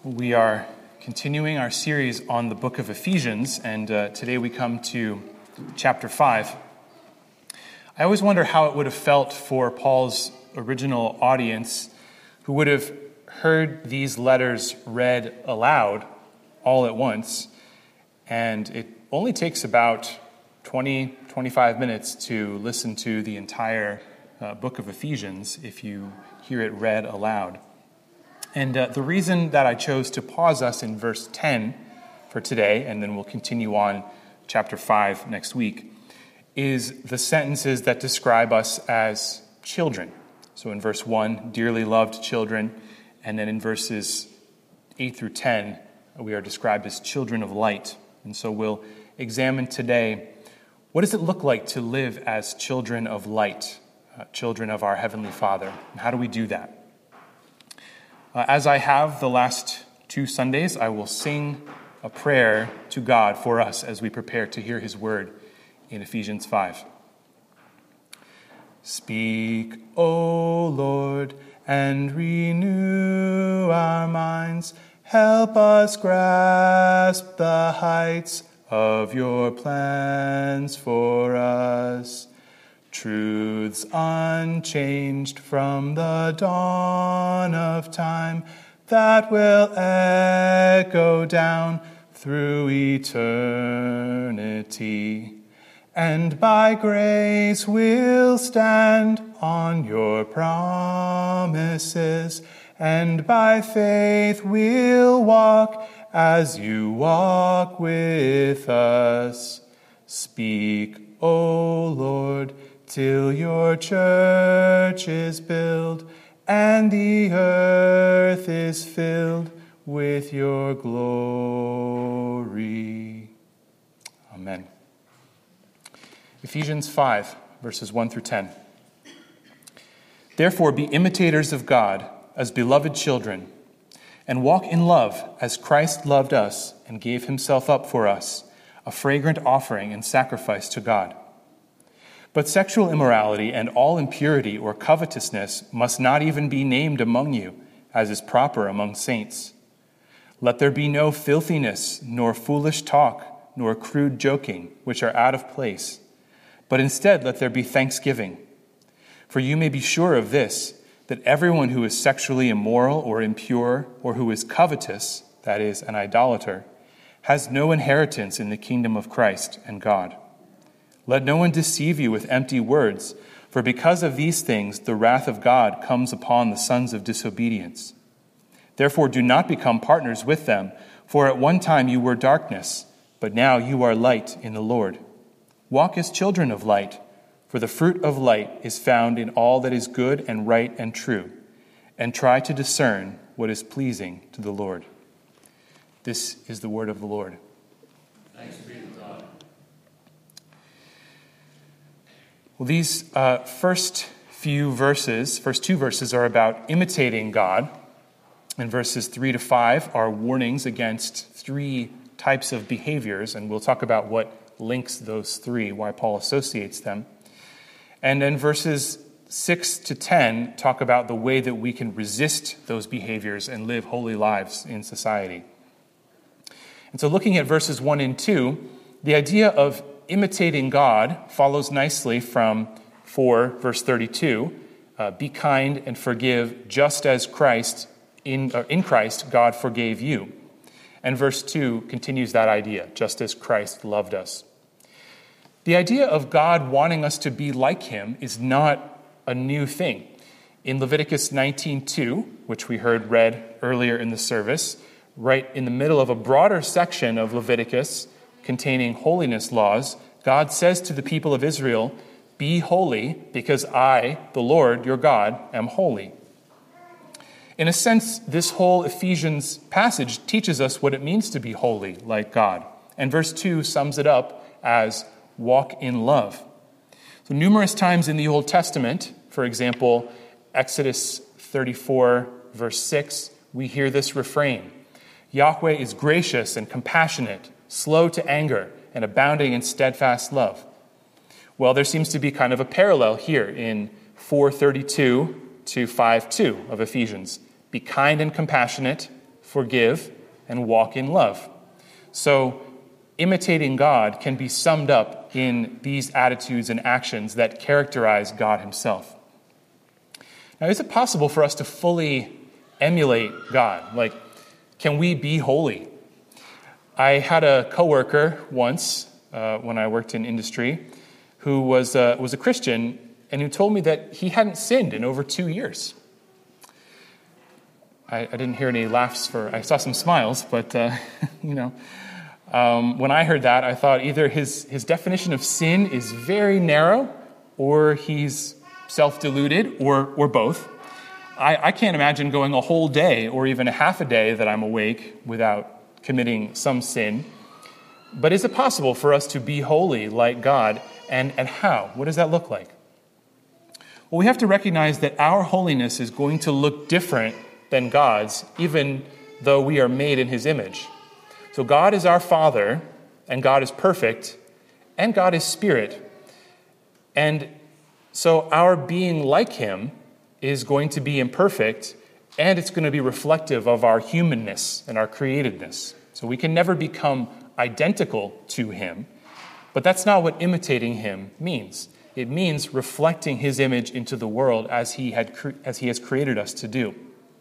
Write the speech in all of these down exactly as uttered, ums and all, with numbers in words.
We are continuing our series on the book of Ephesians, and uh, today we come to chapter five. I always wonder how it would have felt for Paul's original audience, who would have heard these letters read aloud all at once, and it only takes about twenty, twenty-five minutes to listen to the entire uh, book of Ephesians if you hear it read aloud. And uh, the reason that I chose to pause us in verse ten for today, and then we'll continue on chapter five next week, is the sentences that describe us as children. So in verse one, dearly loved children, and then in verses eight through ten, we are described as children of light. And so we'll examine today, what does it look like to live as children of light, uh, children of our Heavenly Father? And how do we do that? Uh, as I have the last two Sundays, I will sing a prayer to God for us as we prepare to hear His word in Ephesians five. Speak, O Lord, and renew our minds. Help us grasp the heights of your plans for us. Truths unchanged from the dawn of time that will echo down through eternity. And by grace we'll stand on your promises, and by faith we'll walk as you walk with us. Speak, O Lord, till your church is built, and the earth is filled with your glory. Amen. Ephesians five, verses one through ten. Therefore be imitators of God as beloved children, and walk in love as Christ loved us and gave himself up for us, a fragrant offering and sacrifice to God. But sexual immorality and all impurity or covetousness must not even be named among you, as is proper among saints. Let there be no filthiness, nor foolish talk, nor crude joking, which are out of place, but instead let there be thanksgiving. For you may be sure of this, that everyone who is sexually immoral or impure, or who is covetous, that is, an idolater, has no inheritance in the kingdom of Christ and God. Let no one deceive you with empty words, for because of these things the wrath of God comes upon the sons of disobedience. Therefore do not become partners with them, for at one time you were darkness, but now you are light in the Lord. Walk as children of light, for the fruit of light is found in all that is good and right and true, and try to discern what is pleasing to the Lord. This is the word of the Lord. Thanks be to God. Well, these uh, first few verses, first two verses are about imitating God, and verses three to five are warnings against three types of behaviors, and we'll talk about what links those three, why Paul associates them. And then verses six to ten talk about the way that we can resist those behaviors and live holy lives in society. And so looking at verses one and two, the idea of imitating God follows nicely from four, verse thirty-two, uh, be kind and forgive just as Christ, in, uh, in Christ, God forgave you. And verse two continues that idea, just as Christ loved us. The idea of God wanting us to be like him is not a new thing. In Leviticus nineteen two, which we heard read earlier in the service, right in the middle of a broader section of Leviticus containing holiness laws, God says to the people of Israel, be holy because I, the Lord, your God, am holy. In a sense, this whole Ephesians passage teaches us what it means to be holy like God. And verse two sums it up as walk in love. So numerous times in the Old Testament, for example, Exodus thirty-four, verse six, we hear this refrain. Yahweh is gracious and compassionate, slow to anger, and abounding in steadfast love. Well, there seems to be kind of a parallel here in four thirty-two to five two of Ephesians. Be kind and compassionate, forgive, and walk in love. So imitating God can be summed up in these attitudes and actions that characterize God himself. Now, is it possible for us to fully emulate God? Like, can we be holy? I had a coworker once uh, when I worked in industry who was uh, was a Christian and who told me that he hadn't sinned in over two years. I, I didn't hear any laughs for, I saw some smiles, but, uh, you know, um, when I heard that, I thought either his, his definition of sin is very narrow or he's self-deluded or, or both. I, I can't imagine going a whole day or even a half a day that I'm awake without committing some sin. But is it possible for us to be holy like God? And, and how? What does that look like? Well, we have to recognize that our holiness is going to look different than God's, even though we are made in his image. So God is our Father, and God is perfect, and God is Spirit. And so our being like him is going to be imperfect, and it's going to be reflective of our humanness and our createdness. So we can never become identical to him, but that's not what imitating him means. It means reflecting his image into the world as he had cre- as he has created us to do.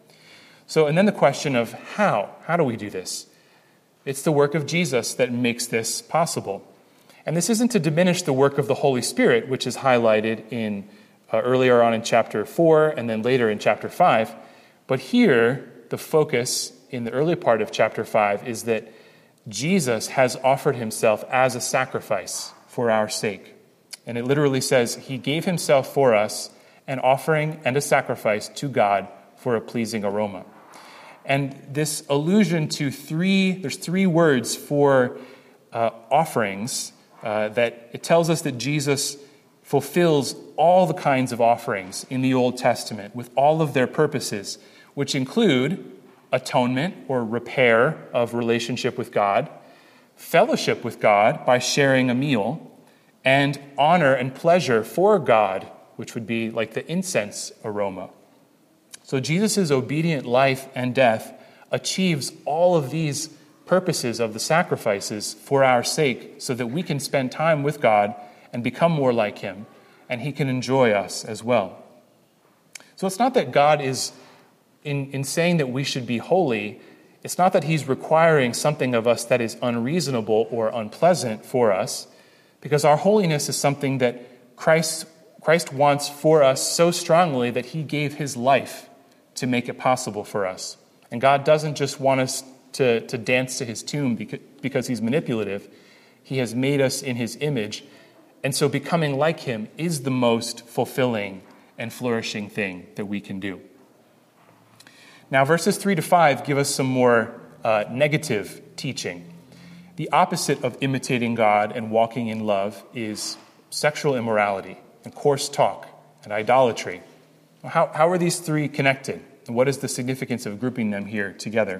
So, and then the question of how? How do we do this? It's the work of Jesus that makes this possible. And this isn't to diminish the work of the Holy Spirit, which is highlighted in uh, earlier on in chapter four and then later in chapter five. But here, the focus in the early part of chapter five is that Jesus has offered himself as a sacrifice for our sake. And it literally says he gave himself for us, an offering and a sacrifice to God for a pleasing aroma. And this allusion to three, there's three words for uh, offerings uh, that it tells us that Jesus fulfills all the kinds of offerings in the Old Testament with all of their purposes, which include atonement or repair of relationship with God, fellowship with God by sharing a meal, and honor and pleasure for God, which would be like the incense aroma. So Jesus' obedient life and death achieves all of these purposes of the sacrifices for our sake so that we can spend time with God and become more like him, and he can enjoy us as well. So it's not that God is, in, in saying that we should be holy, it's not that he's requiring something of us that is unreasonable or unpleasant for us, because our holiness is something that Christ, Christ wants for us so strongly that he gave his life to make it possible for us. And God doesn't just want us to, to dance to his tune because, because he's manipulative. He has made us in his image. And so becoming like him is the most fulfilling and flourishing thing that we can do. Now, verses three to five give us some more uh, negative teaching. The opposite of imitating God and walking in love is sexual immorality and coarse talk and idolatry. How, how are these three connected? And what is the significance of grouping them here together?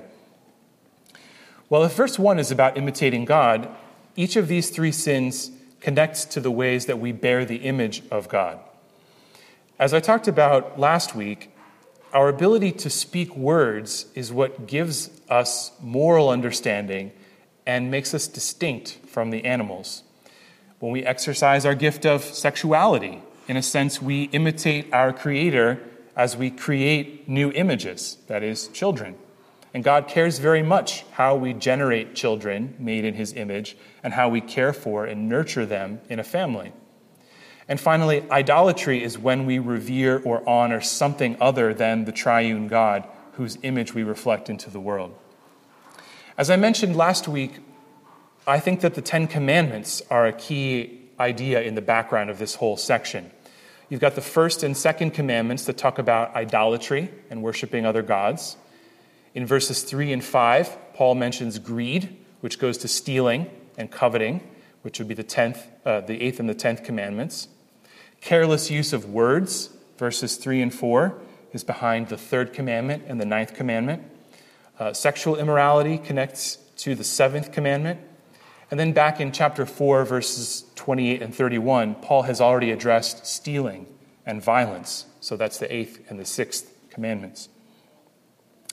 Well, if verse one is about imitating God, each of these three sins connects to the ways that we bear the image of God. As I talked about last week, our ability to speak words is what gives us moral understanding and makes us distinct from the animals. When we exercise our gift of sexuality, in a sense, we imitate our Creator as we create new images, that is, children. And God cares very much how we generate children made in his image and how we care for and nurture them in a family. And finally, idolatry is when we revere or honor something other than the triune God whose image we reflect into the world. As I mentioned last week, I think that the Ten Commandments are a key idea in the background of this whole section. You've got the first and second commandments that talk about idolatry and worshiping other gods. In verses three and five, Paul mentions greed, which goes to stealing and coveting, which would be the tenth, uh, the eighth and the tenth commandments. Careless use of words, verses three and four, is behind the third commandment and the ninth commandment. Uh, sexual immorality connects to the seventh commandment. And then back in chapter four, verses twenty-eight and thirty-one, Paul has already addressed stealing and violence. So that's the eighth and the sixth commandments.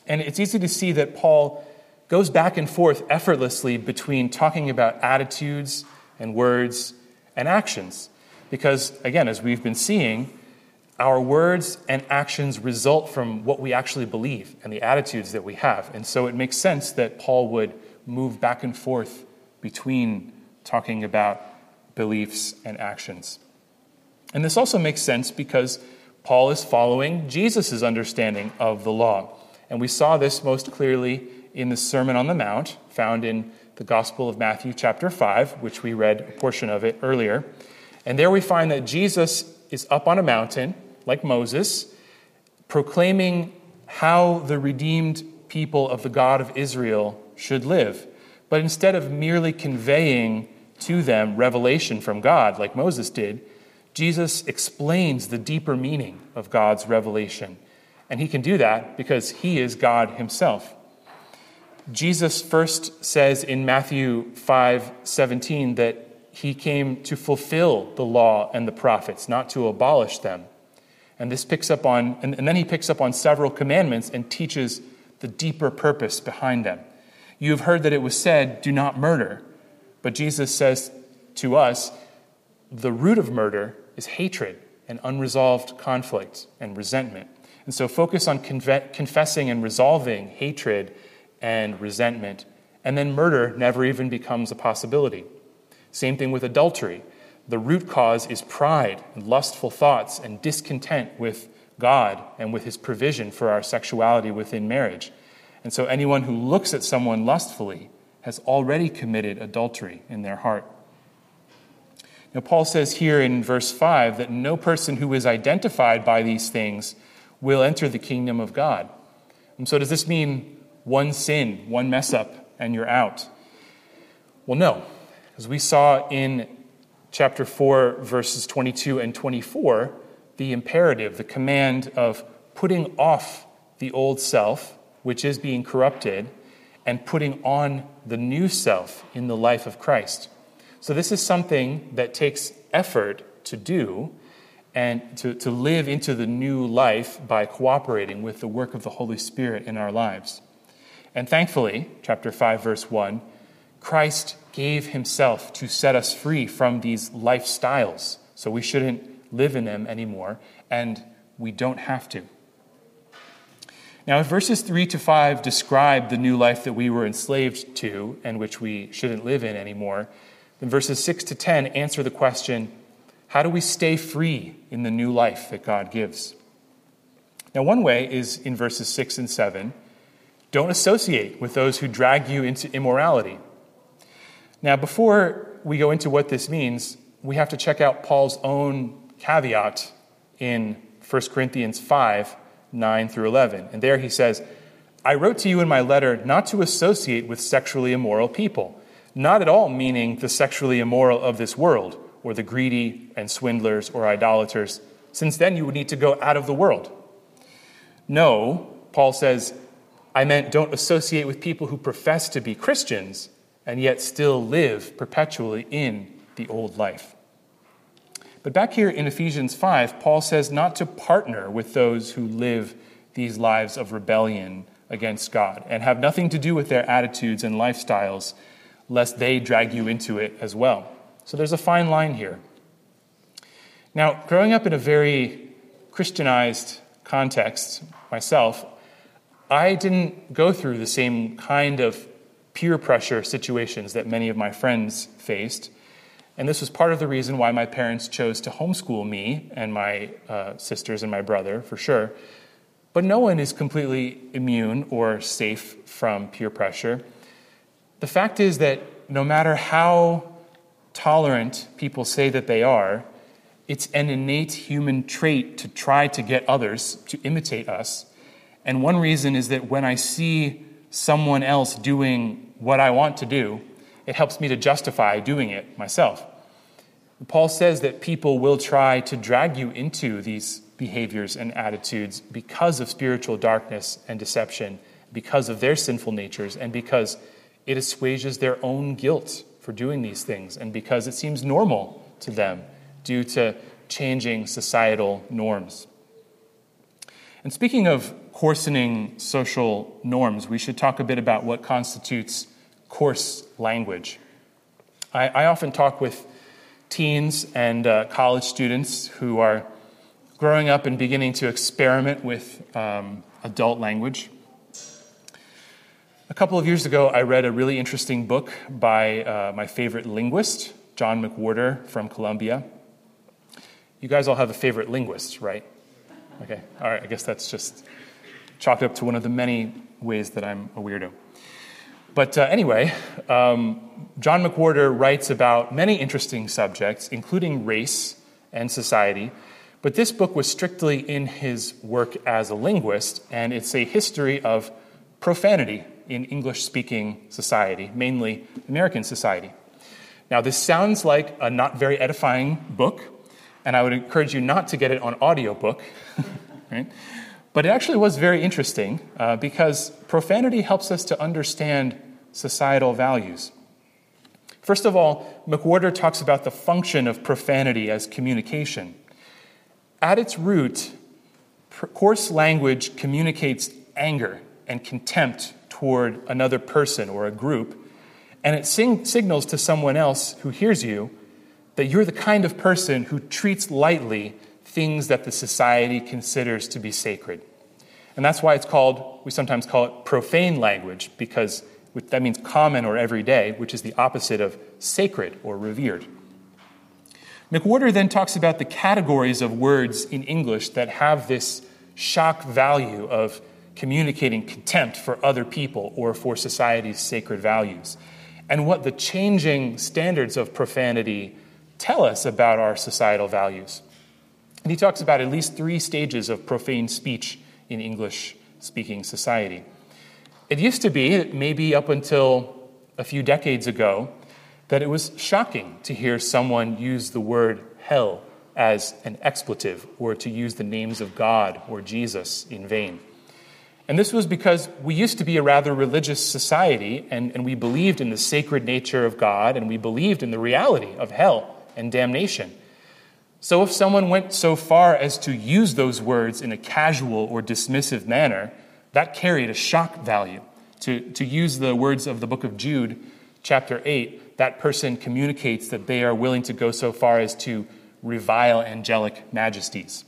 And it's easy to see that Paul goes back and forth effortlessly between talking about attitudes and words and actions. Because, again, as we've been seeing, our words and actions result from what we actually believe and the attitudes that we have. And so it makes sense that Paul would move back and forth between talking about beliefs and actions. And this also makes sense because Paul is following Jesus' understanding of the law. And we saw this most clearly in the Sermon on the Mount, found in the Gospel of Matthew chapter five, which we read a portion of it earlier. And there we find that Jesus is up on a mountain, like Moses, proclaiming how the redeemed people of the God of Israel should live. But instead of merely conveying to them revelation from God, like Moses did, Jesus explains the deeper meaning of God's revelation. And he can do that because he is God himself. Jesus first says in Matthew five seventeen that he came to fulfill the law and the prophets, not to abolish them. And this picks up on, and, and then he picks up on several commandments and teaches the deeper purpose behind them. You have heard that it was said, do not murder. But Jesus says to us, the root of murder is hatred and unresolved conflict and resentment. And so focus on conve- confessing and resolving hatred and resentment. And then murder never even becomes a possibility. Same thing with adultery. The root cause is pride and lustful thoughts and discontent with God and with his provision for our sexuality within marriage. And so anyone who looks at someone lustfully has already committed adultery in their heart. Now, Paul says here in verse five that no person who is identified by these things will enter the kingdom of God. And so does this mean one sin, one mess up, and you're out? Well, no. As we saw in chapter four, verses twenty-two and twenty-four, the imperative, the command of putting off the old self, which is being corrupted, and putting on the new self in the life of Christ. So this is something that takes effort to do and to, to live into the new life by cooperating with the work of the Holy Spirit in our lives. And thankfully, chapter five, verse one, Christ gave himself to set us free from these lifestyles. So we shouldn't live in them anymore, and we don't have to. Now, if verses three to five describe the new life that we were enslaved to and which we shouldn't live in anymore, then verses six to ten answer the question, how do we stay free in the new life that God gives? Now, one way is in verses six and seven, don't associate with those who drag you into immorality. Now, before we go into what this means, we have to check out Paul's own caveat in First Corinthians five, nine through eleven. And there he says, I wrote to you in my letter not to associate with sexually immoral people, not at all meaning the sexually immoral of this world, or the greedy and swindlers or idolaters, since then you would need to go out of the world. No, Paul says, I meant don't associate with people who profess to be Christians and yet still live perpetually in the old life. But back here in Ephesians five, Paul says not to partner with those who live these lives of rebellion against God and have nothing to do with their attitudes and lifestyles, lest they drag you into it as well. So there's a fine line here. Now, growing up in a very Christianized context myself, I didn't go through the same kind of peer pressure situations that many of my friends faced. And this was part of the reason why my parents chose to homeschool me and my uh, sisters and my brother, for sure. But no one is completely immune or safe from peer pressure. The fact is that no matter how tolerant people say that they are, it's an innate human trait to try to get others to imitate us. And one reason is that when I see someone else doing what I want to do, it helps me to justify doing it myself. Paul says that people will try to drag you into these behaviors and attitudes because of spiritual darkness and deception, because of their sinful natures, and because it assuages their own guilt for doing these things, and because it seems normal to them due to changing societal norms. And speaking of coarsening social norms, we should talk a bit about what constitutes coarse language. I, I often talk with teens and uh, college students who are growing up and beginning to experiment with um, adult language. A couple of years ago, I read a really interesting book by uh, my favorite linguist, John McWhorter from Columbia. You guys all have a favorite linguist, right? Okay, all right, I guess that's just chalked up to one of the many ways that I'm a weirdo. But uh, anyway, um, John McWhorter writes about many interesting subjects, including race and society. But this book was strictly in his work as a linguist, and it's a history of profanity in English-speaking society, mainly American society. Now, this sounds like a not very edifying book, and I would encourage you not to get it on audiobook, right? But it actually was very interesting uh, because profanity helps us to understand societal values. First of all, McWhorter talks about the function of profanity as communication. At its root, coarse language communicates anger and contempt toward another person or a group, and it sing- signals to someone else who hears you that you're the kind of person who treats lightly things that the society considers to be sacred. And that's why it's called, we sometimes call it profane language, because that means common or everyday, which is the opposite of sacred or revered. McWhorter then talks about the categories of words in English that have this shock value of communicating contempt for other people or for society's sacred values, and what the changing standards of profanity tell us about our societal values. And he talks about at least three stages of profane speech in English-speaking society. It used to be, maybe up until a few decades ago, that it was shocking to hear someone use the word hell as an expletive or to use the names of God or Jesus in vain. And this was because we used to be a rather religious society, and, and we believed in the sacred nature of God, and we believed in the reality of hell and damnation. So if someone went so far as to use those words in a casual or dismissive manner, that carried a shock value. To, to use the words of the book of Jude, chapter eight, that person communicates that they are willing to go so far as to revile angelic majesties.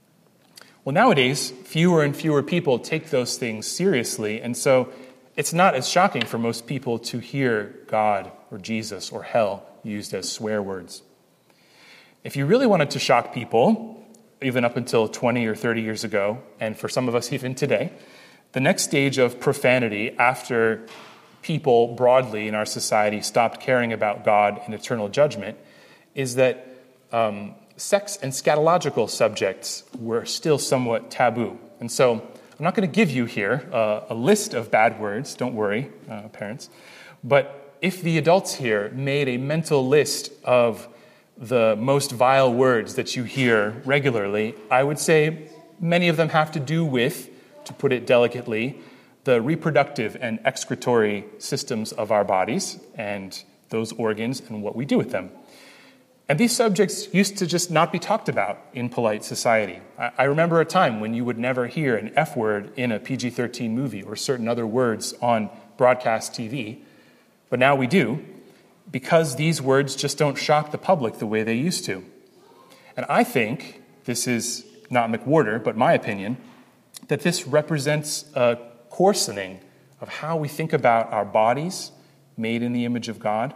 Well, nowadays, fewer and fewer people take those things seriously, and so it's not as shocking for most people to hear God or Jesus or hell used as swear words. If you really wanted to shock people, even up until twenty or thirty years ago, and for some of us even today, the next stage of profanity after people broadly in our society stopped caring about God and eternal judgment is that um, sex and scatological subjects were still somewhat taboo. And so I'm not going to give you here uh, a list of bad words, don't worry, uh, parents, but if the adults here made a mental list of the most vile words that you hear regularly, I would say many of them have to do with, to put it delicately, the reproductive and excretory systems of our bodies and those organs and what we do with them. And these subjects used to just not be talked about in polite society. I, I remember a time when you would never hear an F word in a P G thirteen movie or certain other words on broadcast T V, but now we do, because these words just don't shock the public the way they used to. And I think, this is not McWhorter, but my opinion, that this represents a coarsening of how we think about our bodies made in the image of God.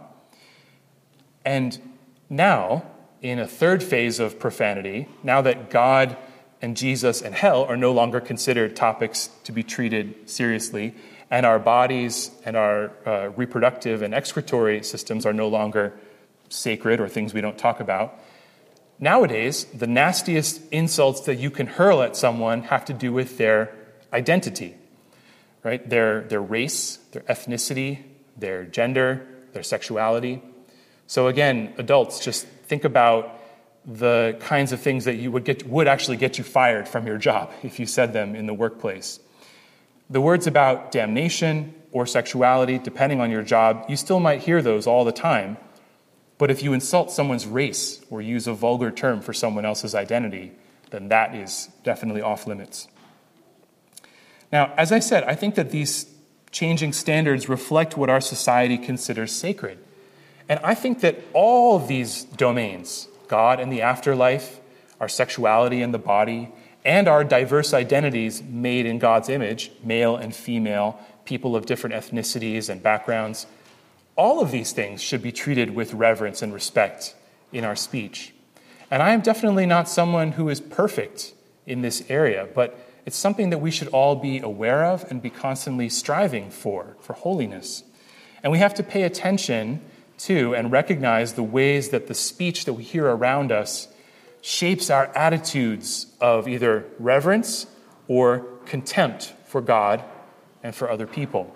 And now, in a third phase of profanity, now that God and Jesus and hell are no longer considered topics to be treated seriously, and our bodies and our uh, reproductive and excretory systems are no longer sacred or things we don't talk about, nowadays, the nastiest insults that you can hurl at someone have to do with their identity, right? Their, their race, their ethnicity, their gender, their sexuality. So again, adults, just think about the kinds of things that you would get would actually get you fired from your job if you said them in the workplace. The words about damnation or sexuality, depending on your job, you still might hear those all the time. But if you insult someone's race or use a vulgar term for someone else's identity, then that is definitely off limits. Now, as I said, I think that these changing standards reflect what our society considers sacred. And I think that all of these domains, God and the afterlife, our sexuality and the body, and our diverse identities made in God's image, male and female, people of different ethnicities and backgrounds, all of these things should be treated with reverence and respect in our speech. And I am definitely not someone who is perfect in this area, but it's something that we should all be aware of and be constantly striving for, for holiness. And we have to pay attention to and recognize the ways that the speech that we hear around us shapes our attitudes of either reverence or contempt for God and for other people.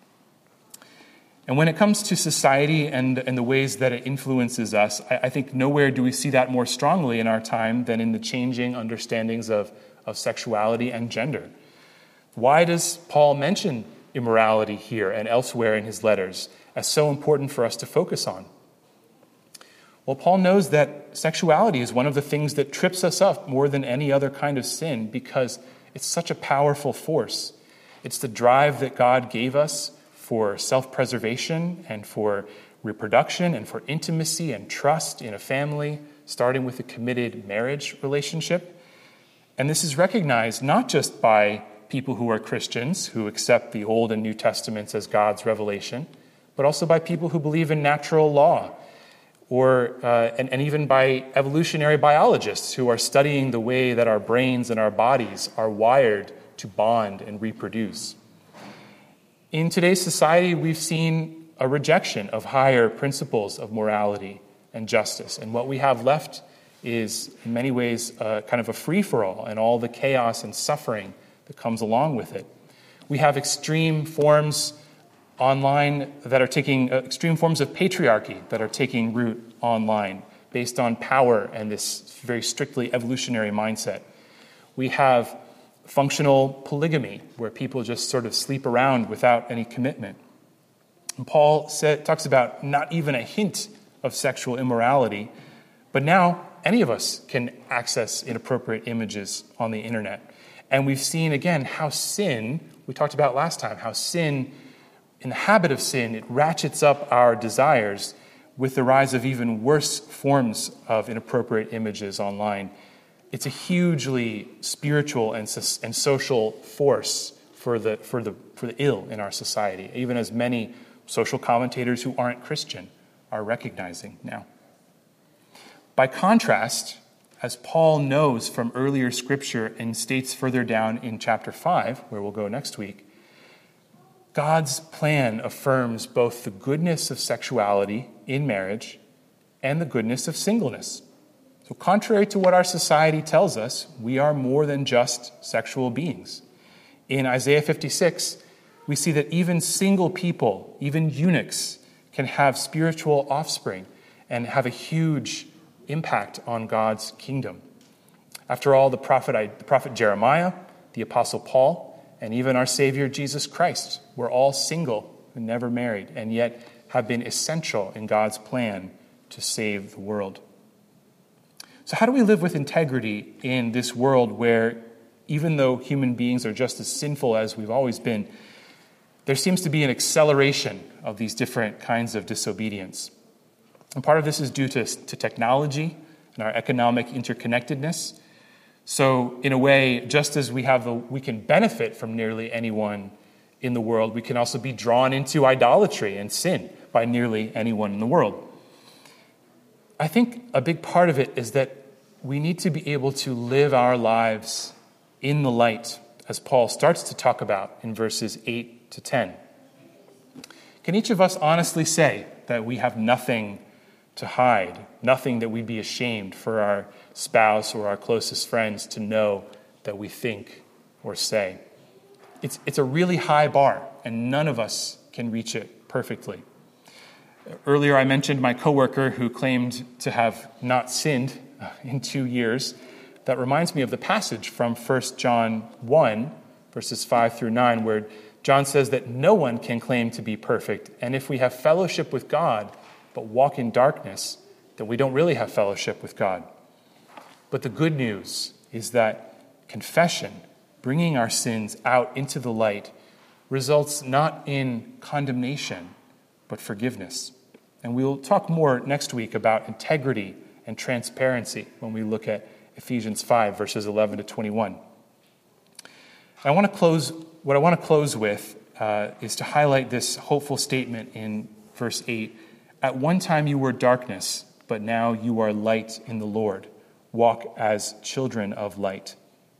And when it comes to society and, and the ways that it influences us, I, I think nowhere do we see that more strongly in our time than in the changing understandings of, of sexuality and gender. Why does Paul mention immorality here and elsewhere in his letters as so important for us to focus on? Well, Paul knows that sexuality is one of the things that trips us up more than any other kind of sin because it's such a powerful force. It's the drive that God gave us for self-preservation and for reproduction and for intimacy and trust in a family, starting with a committed marriage relationship. And this is recognized not just by people who are Christians, who accept the Old and New Testaments as God's revelation, but also by people who believe in natural law, or uh, and, and even by evolutionary biologists who are studying the way that our brains and our bodies are wired to bond and reproduce. In today's society, we've seen a rejection of higher principles of morality and justice, and what we have left is, in many ways, uh, kind of a free-for-all and all the chaos and suffering that comes along with it. We have extreme forms online that are taking, uh, extreme forms of patriarchy that are taking root online based on power and this very strictly evolutionary mindset. We have functional polygamy, where people just sort of sleep around without any commitment. And Paul said, talks about not even a hint of sexual immorality, but now any of us can access inappropriate images on the internet. And we've seen, again, how sin, we talked about last time, how sin, in the habit of sin, it ratchets up our desires with the rise of even worse forms of inappropriate images online. It's a hugely spiritual and, and social force for the, for, the, for the ill in our society, even as many social commentators who aren't Christian are recognizing now. By contrast, as Paul knows from earlier scripture and states further down in chapter five, where we'll go next week, God's plan affirms both the goodness of sexuality in marriage and the goodness of singleness. So contrary to what our society tells us, we are more than just sexual beings. In Isaiah fifty-six, we see that even single people, even eunuchs, can have spiritual offspring and have a huge impact on God's kingdom. After all, the prophet, the prophet Jeremiah, the apostle Paul, and even our Savior Jesus Christ were all single and never married, and yet have been essential in God's plan to save the world. So how do we live with integrity in this world where, even though human beings are just as sinful as we've always been, there seems to be an acceleration of these different kinds of disobedience? And part of this is due to, to technology and our economic interconnectedness. So in a way, just as we have the, we can benefit from nearly anyone in the world, we can also be drawn into idolatry and sin by nearly anyone in the world. I think a big part of it is that we need to be able to live our lives in the light, as Paul starts to talk about in verses eight to ten. Can each of us honestly say that we have nothing to hide, nothing that we'd be ashamed for our spouse or our closest friends to know that we think or say? It's, it's a really high bar, and none of us can reach it perfectly. Earlier, I mentioned my coworker who claimed to have not sinned in two years. That reminds me of the passage from First John one, verses five through nine, where John says that no one can claim to be perfect, and if we have fellowship with God but walk in darkness, then we don't really have fellowship with God. But the good news is that confession bringing our sins out into the light, results not in condemnation, but forgiveness. And we'll talk more next week about integrity and transparency when we look at Ephesians five, verses eleven to twenty-one. I want to close, what I want to close with uh, is to highlight this hopeful statement in verse eight. At one time you were darkness, but now you are light in the Lord. Walk as children of light.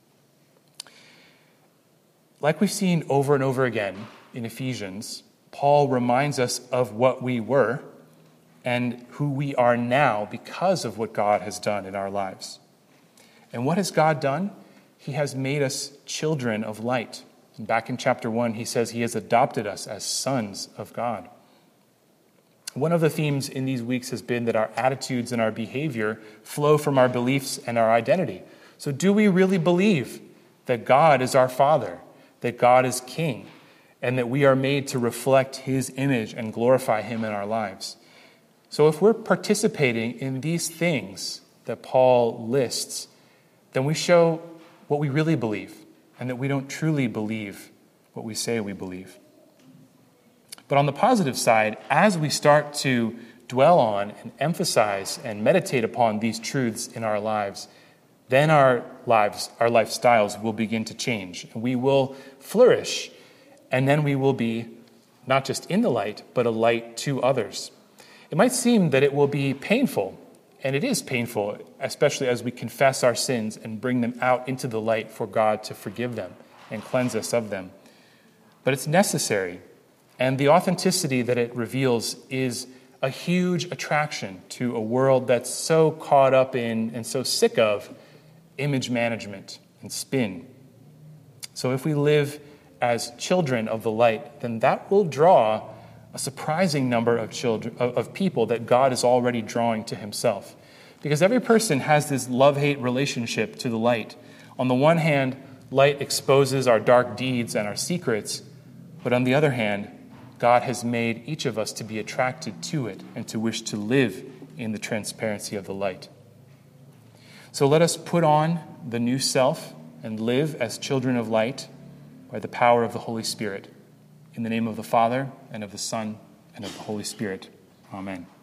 Like we've seen over and over again in Ephesians, Paul reminds us of what we were and who we are now because of what God has done in our lives. And what has God done? He has made us children of light. And back in chapter one, he says he has adopted us as sons of God. One of the themes in these weeks has been that our attitudes and our behavior flow from our beliefs and our identity. So do we really believe that God is our Father, that God is King, and that we are made to reflect his image and glorify him in our lives? So if we're participating in these things that Paul lists, then we show what we really believe and that we don't truly believe what we say we believe. But on the positive side, as we start to dwell on and emphasize and meditate upon these truths in our lives, then our lives, our lifestyles will begin to change. And we will flourish, and then we will be not just in the light, but a light to others. It might seem that it will be painful, and it is painful, especially as we confess our sins and bring them out into the light for God to forgive them and cleanse us of them. But it's necessary, and the authenticity that it reveals is a huge attraction to a world that's so caught up in and so sick of image management and spin. So if we live as children of the light, then that will draw a surprising number of children, of people that God is already drawing to himself. Because every person has this love-hate relationship to the light. On the one hand, light exposes our dark deeds and our secrets, but on the other hand, God has made each of us to be attracted to it and to wish to live in the transparency of the light. So let us put on the new self and live as children of light by the power of the Holy Spirit. In the name of the Father, and of the Son, and of the Holy Spirit. Amen.